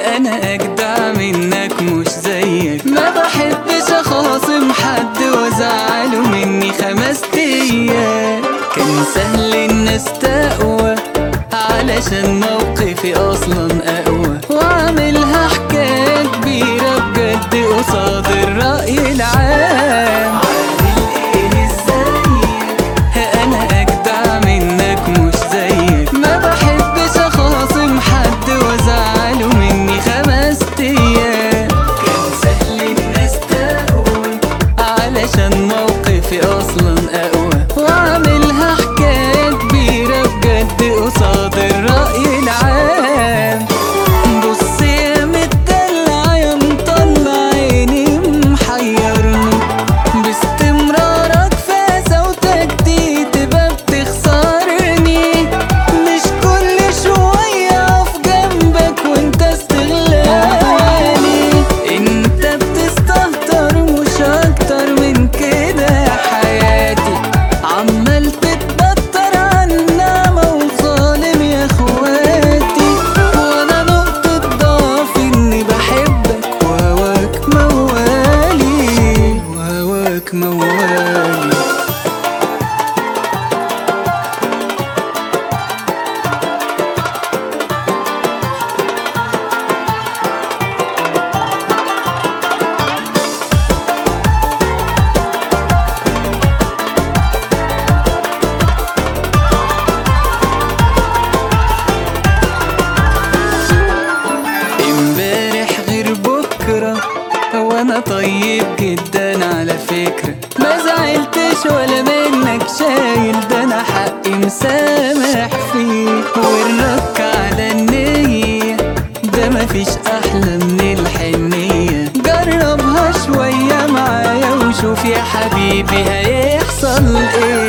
انا اجدع منك مش زيك، ما بحبش اخاصم حد وازعله مني 5 ايام. كان سهل الناس تقوى علشان موقفي اصلا اقوى، واعملها حكاية كبيرة بجد قصاد الرأي العام. عامل ايه ازيك، انا اجدع منك مش زيك، ما بحبش اخاصم حد وازعله مني 5 ايام. كان سهل الناس تقوى علشان موقفي اصلا اقوى، واعملها حكاية كبيرة بجد قصاد الرأي العام. بص يا متدلع يا مطلع عيني محيرني، باستمرارك في صوتك دي تبقى بتخسرني. مش كل شوية اقف جنبك وانت استغلالي، انت بتستهتر مش اكتر من كده يا حياتي. عمال تتبطر عننا وظالم يا اخواتي، وانا نقطة ضعف اني بحبك وهواك موالي، وهواك موالي. امبارح غير بكرة، وانا طيب جدا على فكرة، ما زعلتش ولا منك شايل، ده انا حقي مسامح فيه. والرك على النية ده مفيش احلى من الحنية، جربها شوية معايا وشوف يا حبيبي هيحصل ايه.